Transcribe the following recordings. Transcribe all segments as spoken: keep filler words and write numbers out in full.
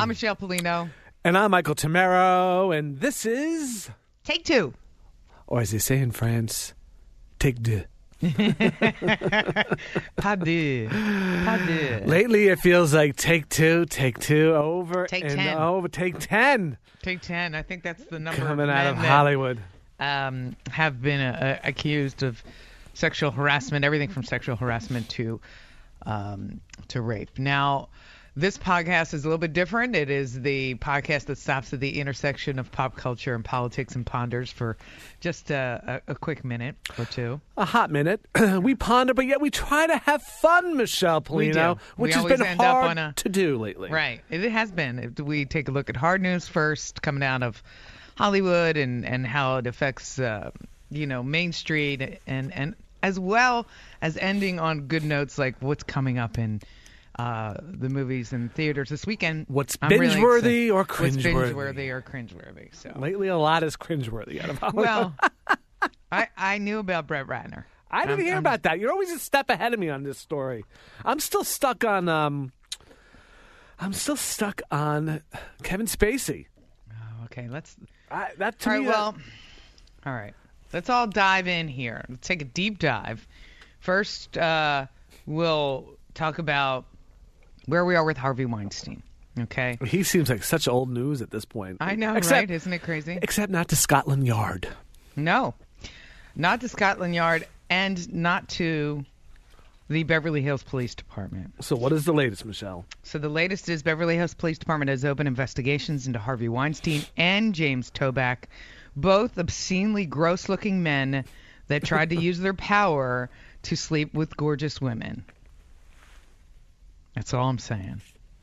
I'm Michelle Polino. And I'm Michael Tamero, and this is... Take Two. Or as they say in France, Take Deux. Pas deux. Pas deux. Lately, it feels like Take Two, Take Two, over Take and ten. over. Take ten. Take ten. I think that's the number Coming of out men of that, Hollywood. Um, have been uh, accused of sexual harassment, everything from sexual harassment to um, to rape. Now, this podcast is a little bit different. It is the podcast that stops at the intersection of pop culture and politics and ponders for just a, a, a quick minute or two. A hot minute. We ponder, but yet we try to have fun, Michelle Polino, We do. which We has always been end up hard on a- to do lately. Right. It has been. If we take a look at hard news first, coming out of Hollywood and, and how it affects, uh, you know, Main Street, and, and as well as ending on good notes like what's coming up in uh, the movies and theaters this weekend. What's I'm really binge-worthy excited. or What's cringe-worthy? binge-worthy or cringe-worthy. So. Lately, a lot is cringe-worthy out of Hollywood. Well, I, I knew about Brett Ratner. I didn't I'm- hear I'm- about that. You're always a step ahead of me on this story. I'm still stuck on. Um, I'm still stuck on Kevin Spacey. Oh, okay, let's... I, that to All me, right, that- well, all right. Let's all dive in here. Let's take a deep dive. First, uh, we'll talk about where we are with Harvey Weinstein. Okay? he seems like such old news at this point. I know, except, right? Isn't it crazy? Except not to Scotland Yard. No. Not to Scotland Yard and not to the Beverly Hills Police Department. So what is the latest, Michelle? So the latest is Beverly Hills Police Department has opened investigations into Harvey Weinstein and James Toback, both obscenely gross-looking men that tried to use their power to sleep with gorgeous women. That's all I'm saying.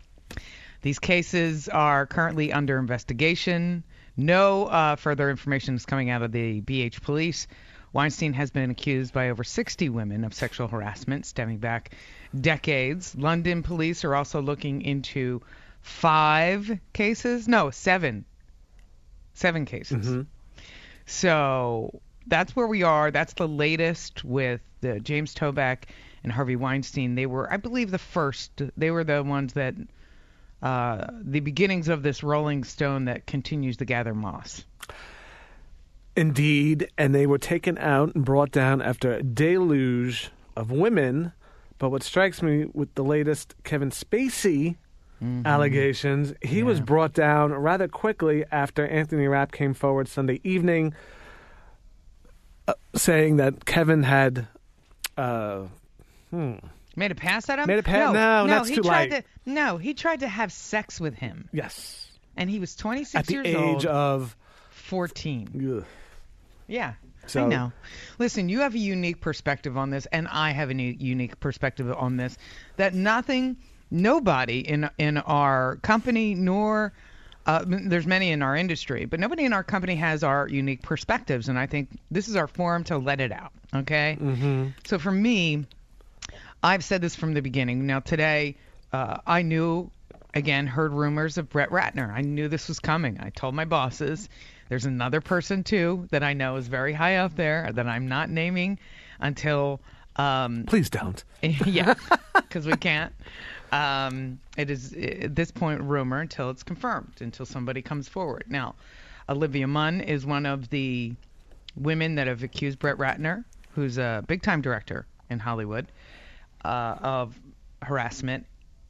These cases are currently under investigation. No uh, further information is coming out of the B H police. Weinstein has been accused by over sixty women of sexual harassment stemming back decades. London police are also looking into five cases. No, seven. Seven cases. Mm-hmm. So that's where we are. That's the latest with the James Toback and Harvey Weinstein. They were, I believe, the first. They were the ones that, uh, the beginnings of this rolling stone that continues to gather moss. Indeed, and they were taken out and brought down after a deluge of women. But what strikes me with the latest Kevin Spacey mm-hmm. allegations, he yeah. was brought down rather quickly after Anthony Rapp came forward Sunday evening uh, saying that Kevin had... Uh, hmm, Made a pass at him? Made a pass? No, no, that's he too tried light. To, no, he tried to have sex with him. yes. And he was twenty-six At the years age old. of... fourteen. Ugh. Yeah, So- I know. Listen, you have a unique perspective on this, and I have a new, unique perspective on this, that nothing, nobody in in our company, nor, uh, there's many in our industry, but nobody in our company has our unique perspectives, and I think this is our forum to let it out, okay? Mm-hmm. So for me, I've said this from the beginning. Now today, uh, I knew, again, heard rumors of Brett Ratner. I knew this was coming. I told my bosses. There's another person, too, that I know is very high up there that I'm not naming until... Um, Please don't. yeah, because we can't. Um, it is, at this point, rumor until it's confirmed, until somebody comes forward. Now, Olivia Munn is one of the women that have accused Brett Ratner, who's a big-time director in Hollywood, uh, of harassment.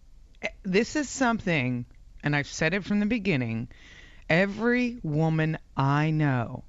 This is something, and I've said it from the beginning, every woman I know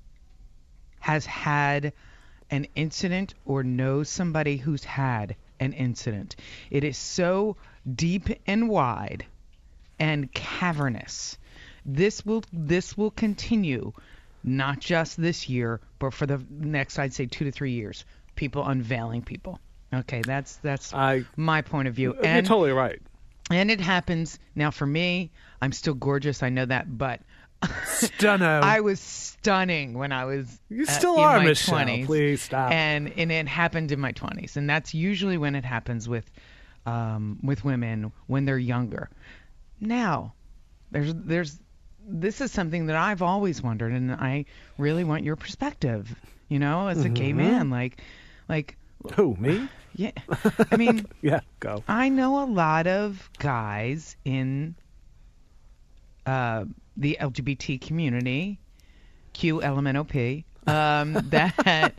has had an incident or knows somebody who's had an incident. It is so deep and wide and cavernous. This will this will continue, not just this year, but for the next, I'd say, two to three years. People unveiling people. Okay, that's that's I, my point of view. You're And totally right. and it happens. Now, for me, I'm still gorgeous. I know that, but Stunning. I was stunning when I was You uh, still in are, my Michelle. twenties. Please stop. And and it happened in my twenties, and that's usually when it happens with um, with women when they're younger. Now, there's there's this is something that I've always wondered, and I really want your perspective. You know, as a Mm-hmm. gay man, like like Who, me? yeah, I mean. Yeah, go. I know a lot of guys in uh, the L G B T community, Q L M N O P, um, that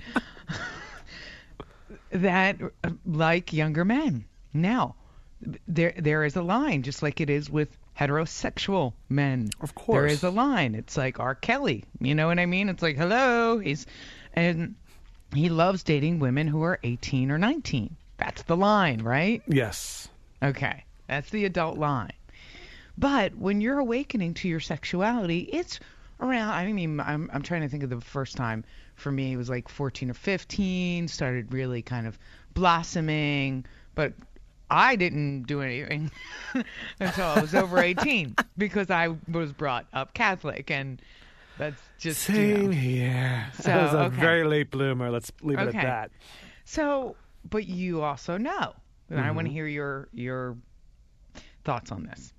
that uh, like younger men. Now, there there is a line, just like it is with heterosexual men. Of course. There is a line. It's like R. Kelly. You know what I mean? It's like, hello. He's and he loves dating women who are eighteen or nineteen. That's the line, right? Yes. Okay. That's the adult line. But when you're awakening to your sexuality, it's around, I mean, I'm, I'm trying to think of the first time for me, it was like fourteen or fifteen, started really kind of blossoming, but I didn't do anything until I was over eighteen because I was brought up Catholic, and that's just Same you know. here. So, I was a okay. very late bloomer. Let's leave it Okay. at that. So, but you also know, and I Mm-hmm. want to hear your your thoughts on this.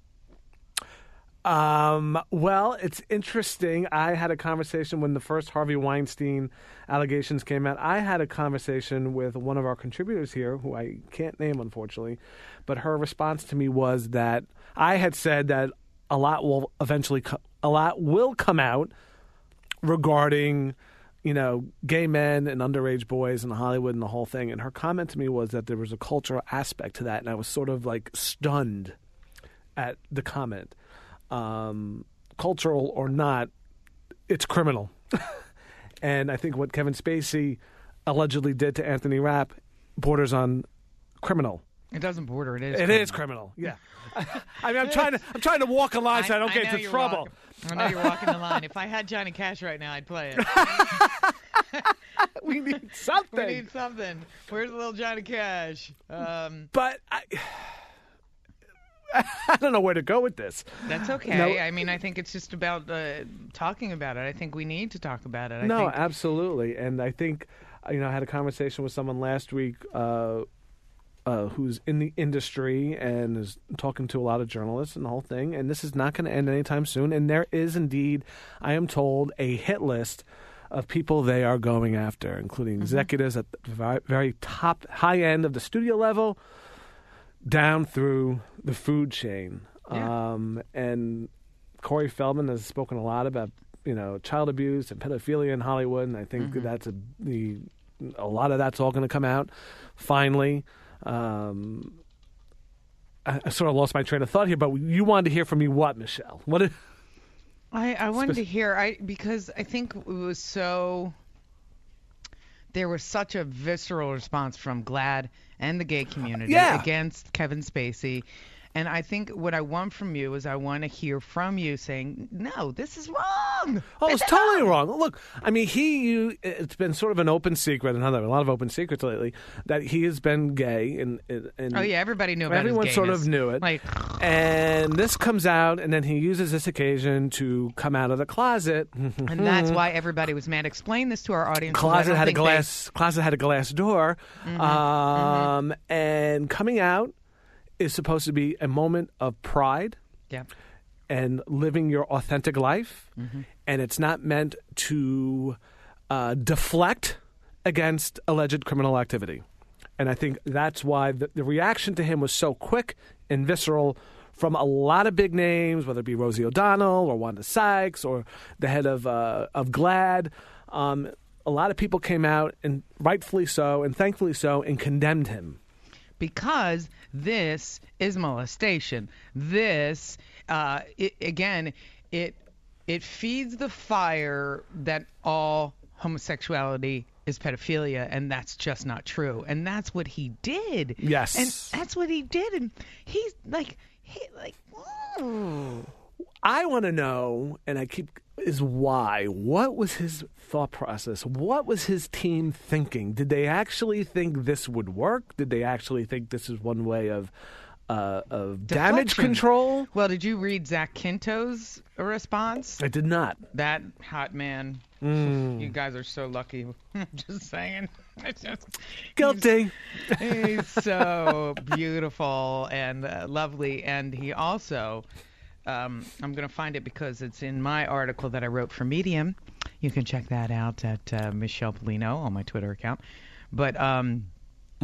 Um, well, it's interesting. I had a conversation when the first Harvey Weinstein allegations came out. I had a conversation with one of our contributors here, who I can't name, unfortunately, but her response to me was that I had said that a lot will eventually, co- a lot will come out regarding, you know, gay men and underage boys in Hollywood and the whole thing. And her comment to me was that there was a cultural aspect to that, and I was sort of like stunned at the comment. Um, cultural or not, it's criminal. And I think what Kevin Spacey allegedly did to Anthony Rapp borders on criminal. It doesn't border. It is. It criminal. is criminal. Yeah. I mean, I'm trying to I'm trying to walk a line so I don't get know into you're trouble. walking- I know you're walking the line. If I had Johnny Cash right now, I'd play it. We need something. We need something. Where's little Johnny Cash? Um, But I, I don't know where to go with this. that's okay. No. I mean, I think it's just about uh, talking about it. I think we need to talk about it. I No, think, absolutely. And I think, you know, I had a conversation with someone last week uh, uh, who's in the industry and is talking to a lot of journalists and the whole thing. And this is not going to end anytime soon. And there is indeed, I am told, a hit list of people they are going after, including executives at the very, very top, high end of the studio level, down through the food chain. Yeah. Um, and Corey Feldman has spoken a lot about, you know, child abuse and pedophilia in Hollywood, and I think Mm-hmm. that's a the a lot of that's all going to come out finally. Um, I, I sort of lost my train of thought here, but you wanted to hear from me what, Michelle? What? Did, I, I wanted Spec- to hear I because I think it was so. There was such a visceral response from GLAAD and the gay community Yeah. against Kevin Spacey. And I think what I want from you is I want to hear from you saying, no, this is wrong. Oh, This it's is totally wrong. Look, I mean, he, you, it's been sort of an open secret, and a lot of open secrets lately, that he has been gay. And, and Oh, yeah, everybody knew about everyone his sort gayness. of knew it. Like, And this comes out, and then he uses this occasion to come out of the closet. and that's why everybody was mad. Explain this to our audience. 'cause I Closet don't had a think they- glass. Closet had a glass door, Mm-hmm, um, and coming out is supposed to be a moment of pride Yeah. and living your authentic life, Mm-hmm. and it's not meant to uh, deflect against alleged criminal activity. And I think that's why the, the reaction to him was so quick and visceral from a lot of big names, whether it be Rosie O'Donnell or Wanda Sykes or the head of uh, of GLAAD. Um, a lot of people came out, and rightfully so, and thankfully so, and condemned him. Because this is molestation. This, uh, it, again, it it feeds the fire that all homosexuality is pedophilia, and that's just not true. And that's what he did. Yes. And that's what he did. And he's like, he like, ooh. I want to know, and I keep, is why. What was his thought process? What was his team thinking? Did they actually think this would work? Did they actually think this is one way of uh, of damage Deflection. control? Well, did you read Zach Quinto's response? I did not. That hot man. Mm. You guys are so lucky. I'm just saying. It's just, Guilty. He's so beautiful and uh, lovely. And he also, um, I'm going to find it because it's in my article that I wrote for Medium. You can check that out at uh, Michelle Polino on my Twitter account. But um,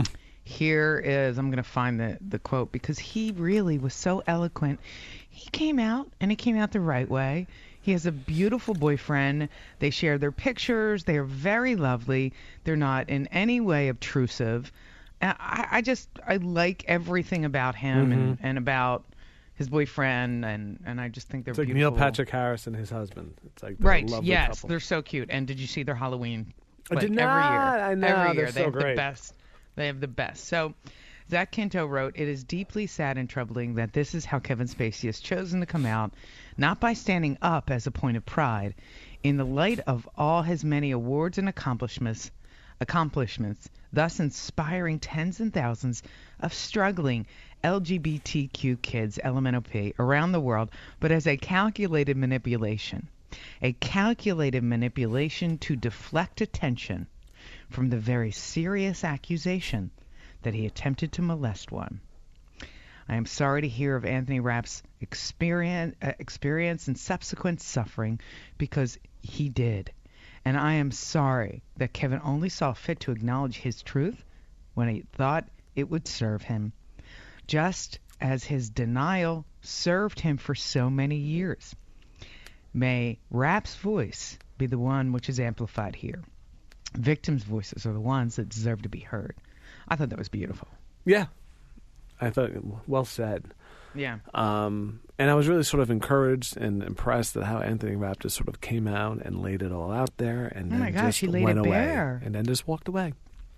Here is, I'm going to find the, the quote because he really was so eloquent. He came out, and he came out the right way. He has a beautiful boyfriend. They share their pictures. They are very lovely. They're not in any way obtrusive. I, I just, I like everything about him mm-hmm. and, and about his boyfriend, and, and I just think they're it's like beautiful. Neil Patrick Harris and his husband. It's like right, a lovely yes, couple. They're so cute. And did you see their Halloween? I like, did not. Every year, I know. every They're year so they have great. the best. They have the best. So Zach Quinto wrote, "It is deeply sad and troubling that this is how Kevin Spacey has chosen to come out, not by standing up as a point of pride, in the light of all his many awards and accomplishments, accomplishments, thus inspiring tens and thousands of struggling L G B T Q kids, L M N O P, around the world, but as a calculated manipulation, a calculated manipulation to deflect attention from the very serious accusation that he attempted to molest one. I am sorry to hear of Anthony Rapp's experience, uh, experience and subsequent suffering, because he did. And I am sorry that Kevin only saw fit to acknowledge his truth when he thought it would serve him, just as his denial served him for so many years. May Rapp's voice be the one which is amplified here. Victims' voices are the ones that deserve to be heard." I thought that was beautiful. Yeah. I thought, well said. Yeah. Um, and I was really sort of encouraged and impressed at how Anthony Rapp just sort of came out and laid it all out there, and oh then my gosh, just he laid went it away, bare. and then just walked away.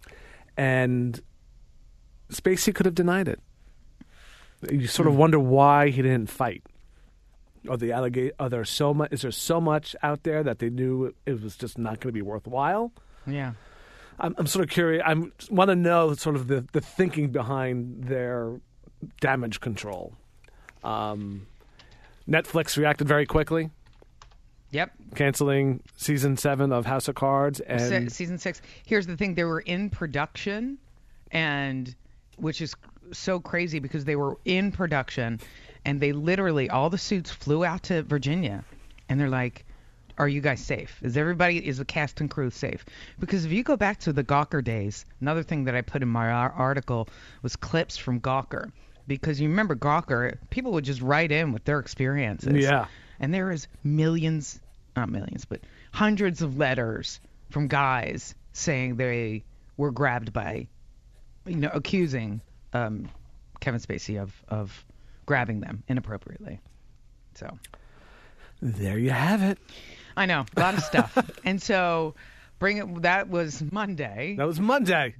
And Spacey could have denied it. You sort of wonder why he didn't fight. Are the allega- Are there so much? Is there so much out there that they knew it was just not going to be worthwhile? Yeah. I'm, I'm sort of curious. I want to know sort of the, the thinking behind their damage control. Um, Netflix reacted very quickly, Yep. canceling season seven of House of Cards and Se- season six. Here's the thing: they were in production, and which is so crazy because they were in production, and they literally all the suits flew out to Virginia, and they're like, "Are you guys safe? Is everybody, is the cast and crew safe?" Because if you go back to the Gawker days, another thing that I put in my ar- article was clips from Gawker. Because you remember Gawker, people would just write in with their experiences. Yeah. And there is millions, not millions, but hundreds of letters from guys saying they were grabbed by, you know, accusing um, Kevin Spacey of, of grabbing them inappropriately. So there you have it. I know, a lot of stuff. And so bring it, that was Monday. That was Monday.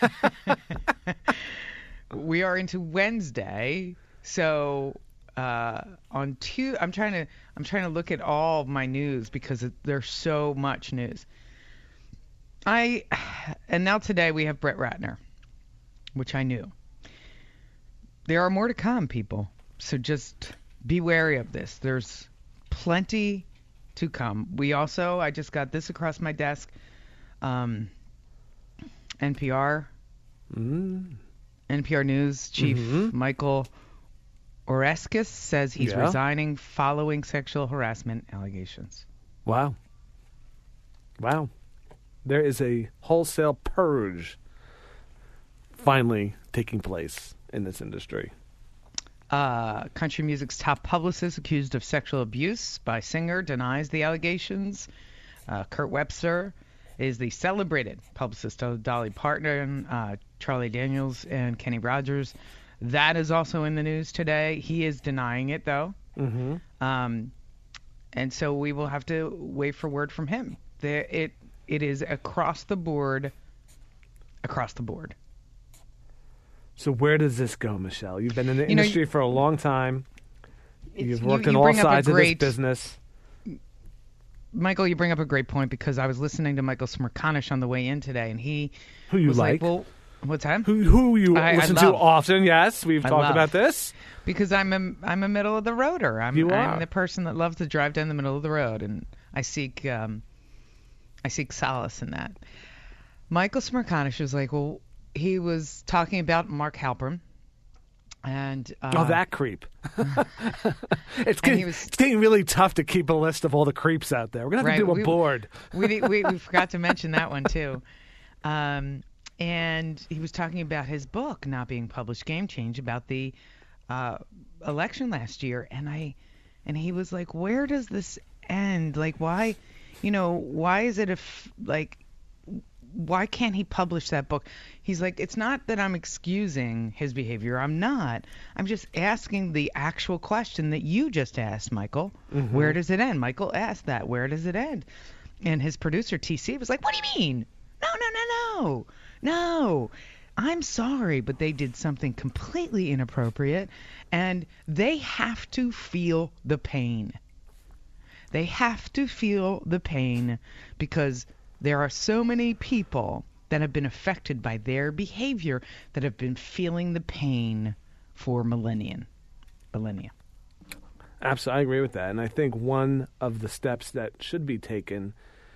We are into Wednesday, so uh, on two. I'm trying to. I'm trying to look at all of my news because it, there's so much news. I and now today we have Brett Ratner, which I knew. There are more to come, people. So just be wary of this. There's plenty to come. We also. I just got this across my desk. Um, N P R. Mm. N P R News chief mm-hmm. Michael Oreskes says he's yeah. resigning following sexual harassment allegations. Wow. Wow. There is a wholesale purge finally taking place in this industry. Uh, country music's top publicist accused of sexual abuse by singer denies the allegations. Uh, Kurt Webster is the celebrated publicist of Dolly Parton, uh, Charlie Daniels, and Kenny Rogers. That is also in the news today. He is denying it, though. Mm-hmm. Um, and so we will have to wait for word from him. There, it it is across the board, across the board. So where does this go, Michelle? You've been in the you industry know, for a long time. You've worked you, on you all sides great, of this business. Michael, you bring up a great point because I was listening to Michael Smerconish on the way in today, and he who you was like? like, well, what's that? Who who you I, listen I to love. often? Yes, we've I talked love. about this. Because I'm a, I'm a middle of the roader. I'm, You I'm are. the person that loves to drive down the middle of the road, and I seek um, I seek solace in that. Michael Smerconish was like, well, he was talking about Mark Halperin. And uh, oh, that creep! it's, getting, was, it's getting really tough to keep a list of all the creeps out there. We're gonna have right, to do a we, board. we, we we forgot to mention that one too. Um, and he was talking about his book not being published, Game Change, about the uh, election last year, and I, and he was like, "Where does this end? Like, why, you know, why is it if like." Why can't he publish that book? He's like, it's not that I'm excusing his behavior. I'm not. I'm just asking the actual question that you just asked, Michael. Mm-hmm. Where does it end? Michael asked that. Where does it end? And his producer, T C, was like, what do you mean? No, no, no, no. No. I'm sorry, but they did something completely inappropriate, and they have to feel the pain. They have to feel the pain because there are so many people that have been affected by their behavior that have been feeling the pain for millennia. Millennia. Absolutely, I agree with that. And I think one of the steps that should be taken,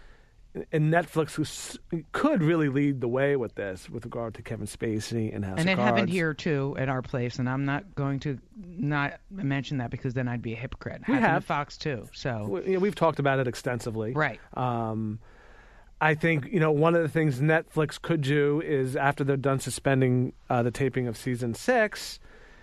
and Netflix could really lead the way with this, with regard to Kevin Spacey and House and of it Cards. happened here too at our place, and I'm not going to not mention that because then I'd be a hypocrite. We happened have at Fox too, so we, you know, we've talked about it extensively, right? Um, I think, you know, one of the things Netflix could do is, after they're done suspending uh, the taping of season six,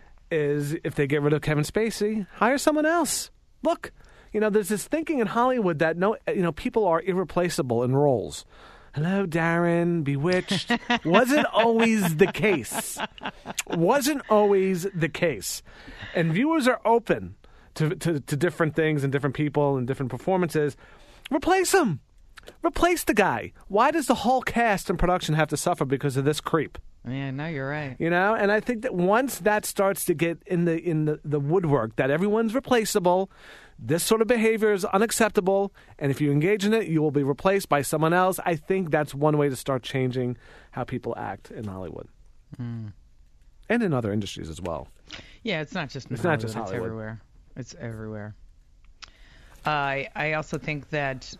is if they get rid of Kevin Spacey, hire someone else. Look, you know, there's this thinking in Hollywood that no, you know, people are irreplaceable in roles. Hello, Darren, Bewitched. Wasn't always the case. Wasn't always the case. And viewers are open to, to, to different things and different people and different performances. Replace them. Replace the guy. Why does the whole cast and production have to suffer because of this creep? Yeah, no, you're right. You know, and I think that once that starts to get in the in the, the woodwork, that everyone's replaceable, this sort of behavior is unacceptable, and if you engage in it, you will be replaced by someone else. I think that's one way to start changing how people act in Hollywood. Mm. And in other industries as well. Yeah, it's not just in it's Hollywood, not just Hollywood. It's everywhere. It's everywhere. Uh, I I also think that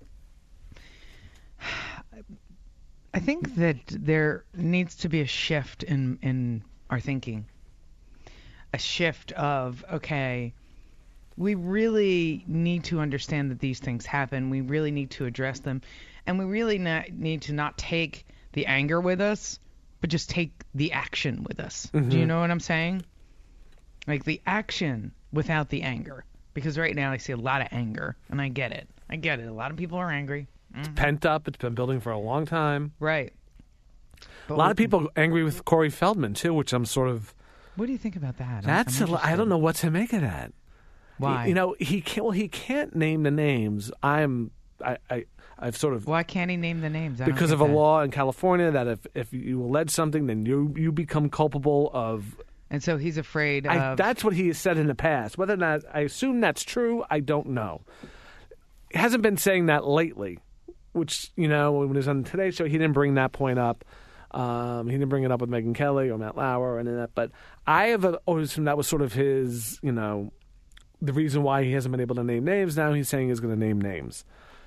I think that there needs to be a shift in in our thinking. A shift of, okay, we really need to understand that these things happen. We really need to address them. And we really not, need to not take the anger with us, but just take the action with us. Mm-hmm. Do you know what I'm saying? Like the action without the anger. Because right now I see a lot of anger, and I get it. I get it. A lot of people are angry. Mm-hmm. It's pent up. It's been building for a long time. Right. But a lot of people are angry with Corey Feldman, too, which I'm sort of... What do you think about that? That's I'm, I'm a, I don't know what to make of that. Why? He, you know, he can't. Well, he can't name the names. I'm. I. I I've sort of. Why can't he name the names? I because don't of get a that. law in California that if if you allege something, then you you become culpable of. And so he's afraid of. I, that's what he has said in the past. Whether or not I assume that's true, I don't know. He hasn't been saying that lately, which, you know, when he was on the Today Show, he didn't bring that point up. Um, he didn't bring it up with Megyn Kelly or Matt Lauer or any of that. But I have always assumed that was sort of his, you know, the reason why he hasn't been able to name names. Now he's saying he's going to name names.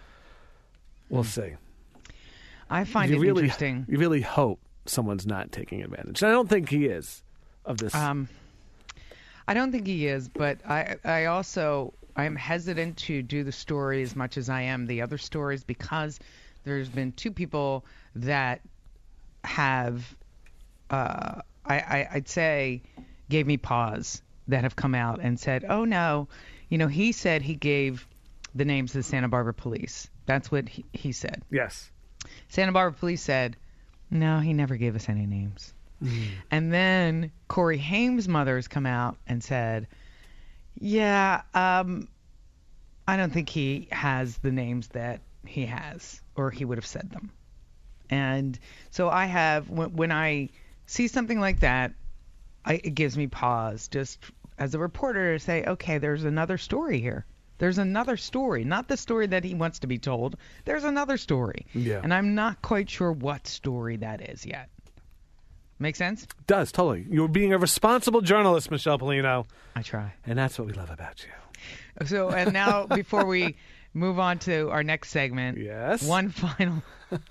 We'll mm. see. I find you it really, interesting. You really hope someone's not taking advantage. And I don't think he is of this. Um, I don't think he is, but I, I also, I'm hesitant to do the story as much as I am the other stories because there's been two people that have, uh, I, I, I'd say, gave me pause that have come out and said, oh, no, you know, he said he gave the names of the Santa Barbara police. That's what he, he said. Yes. Santa Barbara police said, no, he never gave us any names. Mm. And then Corey Haim's mother has come out and said, yeah, um, I don't think he has the names that he has, or he would have said them. And so I have, when, when I see something like that, I, it gives me pause just as a reporter to say, okay, there's another story here. There's another story, not the story that he wants to be told. There's another story. Yeah. And I'm not quite sure what story that is yet. Make sense? Does, totally. You're being a responsible journalist, Michelle Polino. I try. And that's what we love about you. So, and now before we move on to our next segment, yes, one final...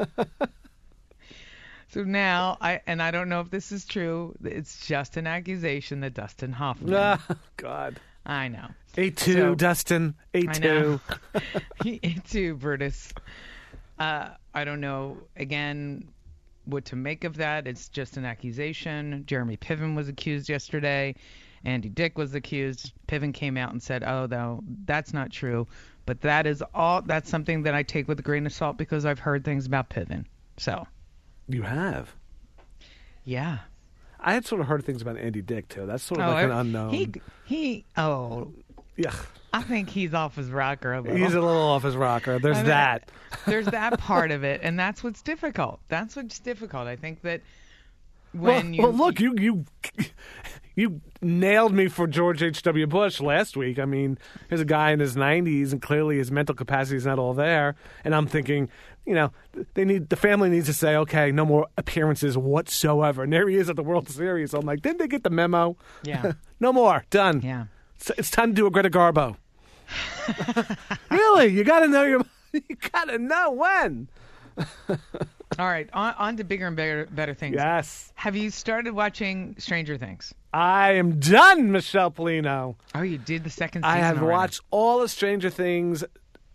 So now, I and I don't know if this is true. It's just an accusation that Dustin Hoffman. Oh, God. I know. A two, so, Dustin. A two. A two, Brutus. Uh, I don't know. Again, what to make of that. It's just an accusation. Jeremy Piven was accused yesterday. Andy Dick was accused. Piven came out and said, "Oh, no, that's not true." But that is all. That's something that I take with a grain of salt because I've heard things about Piven. So. You have. Yeah. I had sort of heard things about Andy Dick too. That's sort of oh, like an I, unknown. He he. Oh. Yeah. I think he's off his rocker a little. He's a little off his rocker. There's I mean, that. There's that part of it, and that's what's difficult. That's what's difficult. I think that when well, you well, look, you you you nailed me for George H W. Bush last week. I mean, here's a guy in his nineties, and clearly his mental capacity is not all there. And I'm thinking, you know, they need the family needs to say, okay, no more appearances whatsoever. And there he is at the World Series. So I'm like, didn't they get the memo? Yeah. No more. Done. Yeah. It's, it's time to do a Greta Garbo. Really? You got to know your. You got to know when. All right, on, on to bigger and better, better things. Yes. Have you started watching Stranger Things? I am done, Michelle Polino. Oh, you did the second season I have already. watched all of Stranger Things,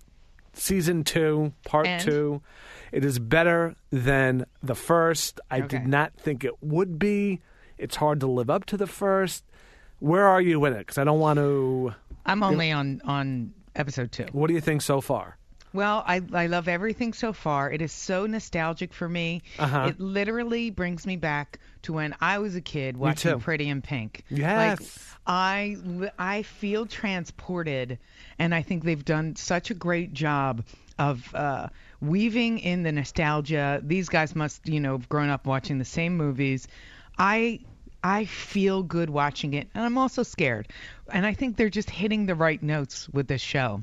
season two, part And? two. It is better than the first. I Okay. did not think it would be. It's hard to live up to the first. Where are you in it? Because I don't want to. I'm only on, on episode two. What do you think so far? Well, I I love everything so far. It is so nostalgic for me. Uh-huh. It literally brings me back to when I was a kid watching too. Pretty in Pink. Yes. Like, I, li- I feel transported, and I think they've done such a great job of uh, weaving in the nostalgia. These guys must, you know, have grown up watching the same movies. I I feel good watching it, and I'm also scared. And I think they're just hitting the right notes with this show.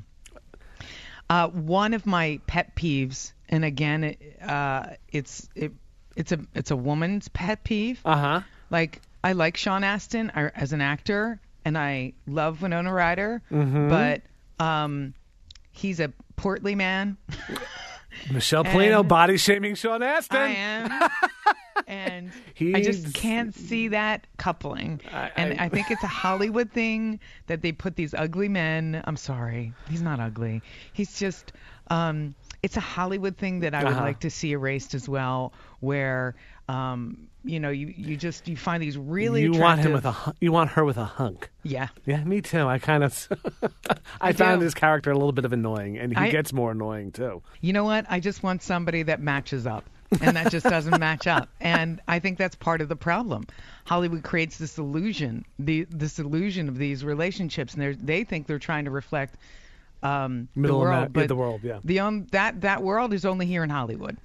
Uh, one of my pet peeves, and again, it, uh, it's it, it's a it's a woman's pet peeve. Uh huh. Like, I like Sean Astin I, as an actor, and I love Winona Ryder, Mhm. but um, he's a portly man. Michelle Polino And body shaming Sean Astin. I am. And I He's- just can't see that coupling. I- and I- I think it's a Hollywood thing that they put these ugly men. I'm sorry. He's not ugly. He's just, um, it's a Hollywood thing that I would Uh-huh. like to see erased as well, where, um, you know, you, you just, you find these really You attractive. want him with a. hu- You want her with a hunk. Yeah. Yeah, me too. I kind of. I, I found do. his character a little bit of annoying, and he I- gets more annoying too. You know what? I just want somebody that matches up. And that just doesn't match up. And I think that's part of the problem. Hollywood creates this illusion, the this illusion of these relationships, and they're- they think they're trying to reflect um, the Middle world. Amer- yeah, but the world, yeah. The um, that that world is only here in Hollywood.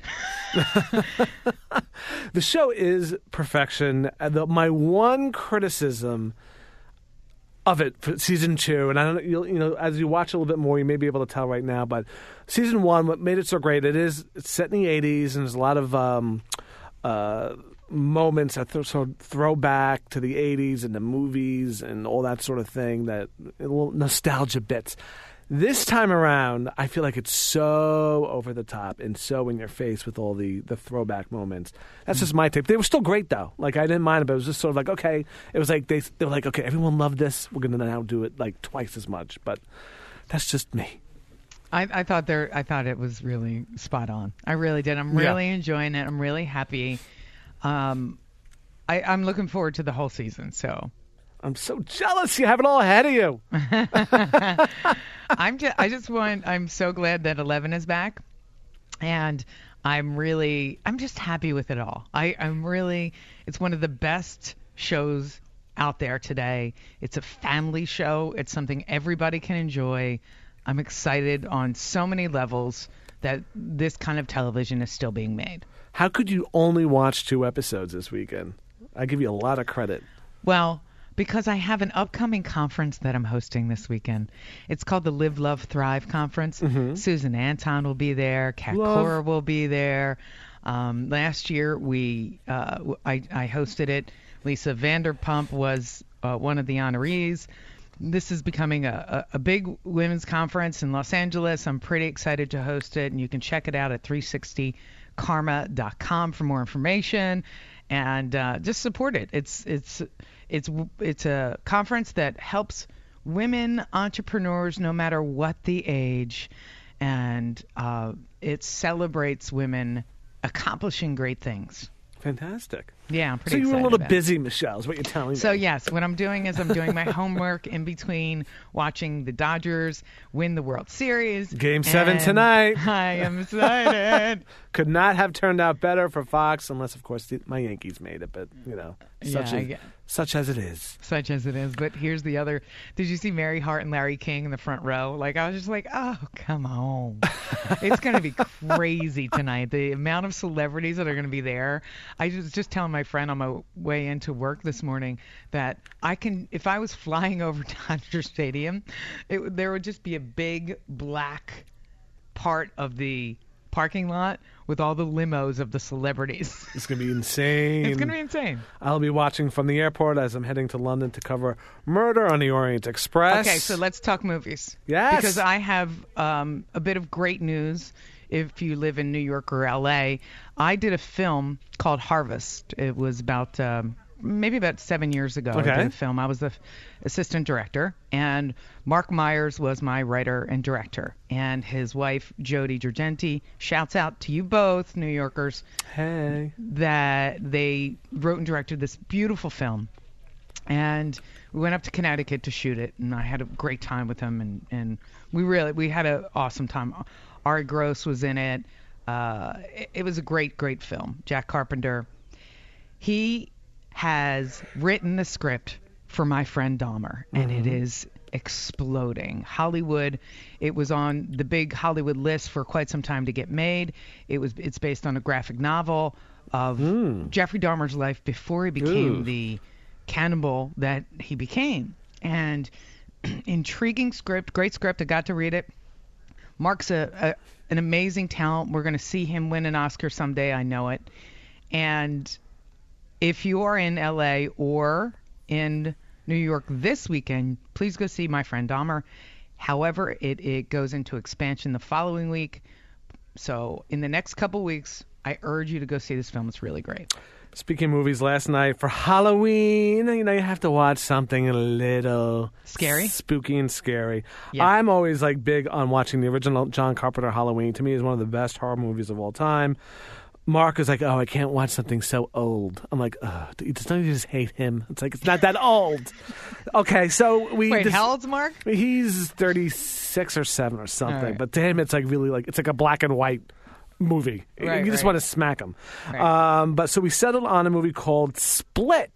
The show is perfection. Uh, The, my one criticism of it for season two, and I don't know, you'll, you know, as you watch a little bit more, you may be able to tell right now. But season one, what made it so great, it is it's set in the eighties, and there's a lot of um, uh, moments that th- sort of throw back to the eighties and the movies and all that sort of thing. That little nostalgia bits. This time around, I feel like it's so over the top and so in your face with all the, the throwback moments. That's just my take. They were still great, though. Like, I didn't mind it, but it was just sort of like, okay. It was like they, they were like, okay, everyone loved this. We're going to now do it, like, twice as much. But that's just me. I, I thought there. I thought it was really spot on. I really did. I'm Yeah. really enjoying it. I'm really happy. Um, I, I'm looking forward to the whole season. So. I'm so jealous. You have it all ahead of you. I'm just, I just want, I'm so glad that Eleven is back. And I'm really, I'm just happy with it all. I, I'm really, it's one of the best shows out there today. It's a family show. It's something everybody can enjoy. I'm excited on so many levels that this kind of television is still being made. How could you only watch two episodes this weekend? I give you a lot of credit. Well, because I have an upcoming conference that I'm hosting this weekend. It's called the Live, Love, Thrive Conference. Mm-hmm. Susan Anton will be there. Kat Love. Cora will be there. Um, last year, we uh, w- I, I hosted it. Lisa Vanderpump was uh, one of the honorees. This is becoming a, a, a big women's conference in Los Angeles. I'm pretty excited to host it, and you can check it out at three sixty karma dot com for more information. And uh, just support it. It's it's it's it's a conference that helps women entrepreneurs, no matter what the age, and uh, it celebrates women accomplishing great things. Fantastic. Yeah, I'm So pretty you were a excited little about it. busy, Michelle, is what you're telling me. So yes, what I'm doing is I'm doing my homework in between watching the Dodgers win the World Series. Game seven and tonight. I am excited. Could not have turned out better for Fox, unless, of course, the, my Yankees made it. But, you know, such, Yeah, I as, get- such as it is. Such as it is. But here's the other. Did you see Mary Hart and Larry King in the front row? Like, I was just like, oh, come on. It's going to be crazy tonight. The amount of celebrities that are going to be there. I was just telling my friend on my way into work this morning that I can, if I was flying over Dodger Stadium, it, would- there would just be a big black part of the parking lot with all the limos of the celebrities. It's going to be insane. It's going to be insane. I'll be watching from the airport as I'm heading to London to cover Murder on the Orient Express. Okay, so let's talk movies. Yes. Because I have um, a bit of great news if you live in New York or L A. I did a film called Harvest. It was about um, maybe about seven years ago. I Okay. did a film. I was the f- assistant director, and Mark Myers was my writer and director. And his wife, Jody Gergenti, shouts out to you both, New Yorkers, Hey. that they wrote and directed this beautiful film. And we went up to Connecticut to shoot it, and I had a great time with them, and, and we really we had an awesome time. Ari Gross was in it. Uh, it. It was a great, great film. Jack Carpenter. He has written the script for My Friend Dahmer, and it is exploding. Hollywood, it was on the big Hollywood list for quite some time to get made. It was it's based on a graphic novel of Jeffrey Dahmer's life before he became Ooh. the cannibal that he became. And intriguing script, great script. I got to read it. Mark's a, a an amazing talent. We're going to see him win an Oscar someday. I know it. And if you are in L A or in New York this weekend, please go see My Friend Dahmer. However, it, it goes into expansion the following week. So in the next couple weeks, I urge you to go see this film. It's really great. Speaking of movies, last night for Halloween, you know, you have to watch something a little Scary? spooky and scary. Yeah. I'm always like big on watching the original John Carpenter Halloween. To me, is one of the best horror movies of all time. Mark is like, oh, I can't watch something so old. I'm like, ugh, don't you just hate him? It's like, it's not that old. Okay, so we... Wait, dis- how old's Mark? He's thirty-six or seven or something. All right. But to him, it's like really like, it's like a black and white movie. Right, you just right. want to smack him. Right. Um, but so we settled on a movie called Split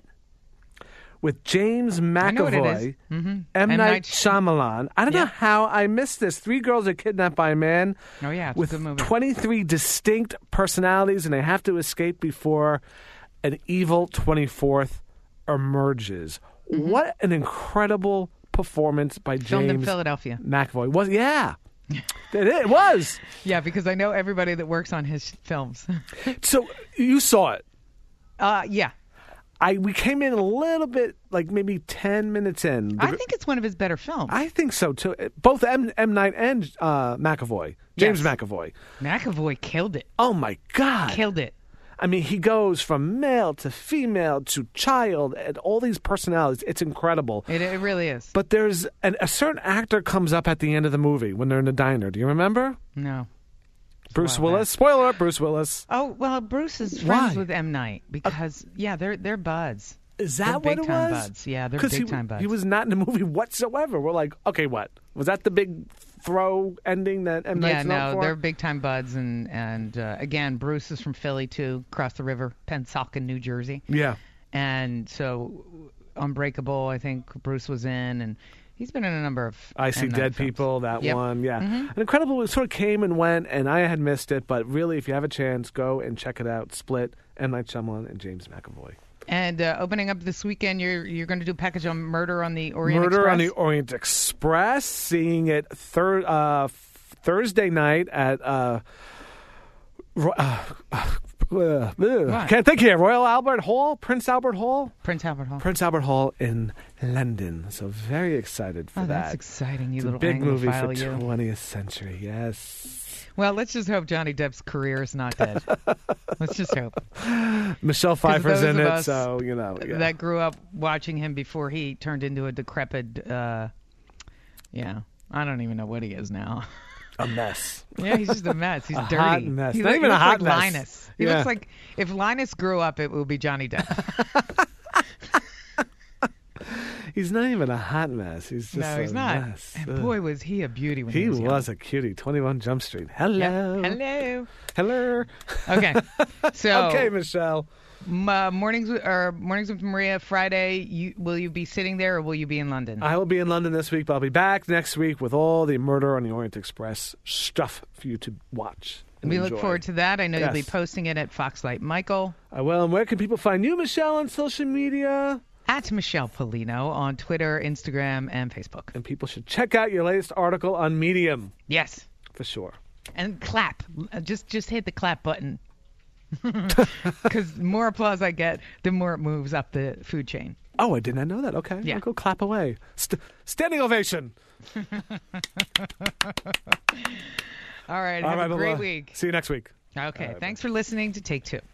with James McAvoy, know what it is. Mm-hmm. M. M. Night Night Shyamalan. I don't know Yeah. how I missed this. Three girls are kidnapped by a man Oh, yeah, it's a with good movie. twenty-three distinct personalities, and they have to escape before an evil twenty-fourth emerges. Mm-hmm. What an incredible performance by Filmed in James Philadelphia. McAvoy. Was yeah. It, it was. Yeah, because I know everybody that works on his films. So you saw it. uh, yeah. I we came in a little bit, like maybe ten minutes in. I think it's one of his better films. I think so too. Both M. M. Night and uh, McAvoy, James Yes. McAvoy. McAvoy killed it. Oh my God! Killed it. I mean, he goes from male to female to child, and all these personalities. It's incredible. It, it really is. But there's an, a certain actor comes up at the end of the movie when they're in the diner. Do you remember? No. Bruce while Willis. Spoiler alert, Bruce Willis. Oh, well, Bruce is friends Why? with M. Night because, yeah, they're they're buds. Is They're that what it big time was? buds. Yeah, they're 'Cause big he, time buds. He was not in the movie whatsoever. We're like, okay, what? Was that the big throw ending that M. Yeah, Night's known no, for? they're big time buds, and and uh, again, Bruce is from Philly too, across the river, Pennsauken, New Jersey, Yeah. and so Unbreakable, I think Bruce was in, and he's been in a number of. I See M. Night Dead films. People, that Yep. one, yeah. Mhm. An incredible, it sort of came and went, and I had missed it, but really, if you have a chance, go and check it out. Split, M. Night Shyamalan and James McAvoy. And uh, opening up this weekend, you're you're going to do a package on Murder on the Orient Murder Express. on the Orient Express, seeing it thir- uh, f- Thursday night at... Uh, Ro- uh, uh, uh, can't think here. Royal Albert Hall? Prince Albert Hall? Prince Albert Hall. Prince Albert Hall in London. So very excited for Oh, that. that's exciting, you It's a little big movie Anglophile, for you. twentieth century. Yes. Well, let's just hope Johnny Depp's career is not dead. Let's just hope. Michelle Pfeiffer's those in of it, us so you know. Yeah. That grew up watching him before he turned into a decrepit, uh, yeah, I don't even know what he is now. A mess. Yeah, he's just a mess. He's A dirty. hot mess. He's Not like, even he a looks hot like mess. Linus. He Yeah. looks like if Linus grew up, it would be Johnny Depp. He's not even a hot mess. He's just No, a he's not. mess. And Ugh. boy, was he a beauty when he, He was young. was a cutie. twenty-one Jump Street. Hello. Yep. Hello. Hello. Okay. So Okay, Michelle. m- uh, mornings with, or mornings with Maria Friday. You will you be sitting there or will you be in London? I will be in London this week, but I'll be back next week with all the Murder on the Orient Express stuff for you to watch. and we enjoy. look forward to that. I know you'll be Yes. posting it at Foxlight Michael. I will. And where can people find you, Michelle, on social media? At Michelle Polino on Twitter, Instagram, and Facebook. And people should check out your latest article on Medium, Yes. for sure. And clap. Uh, Just just hit the clap button. Because the more applause I get, the more it moves up the food chain. Oh, I did not know that. Okay. Yeah. I'll go clap away. St- standing ovation. All right. All have right, a great bye-bye. week. See you next week. Okay. All right, Thanks for listening to Take Two.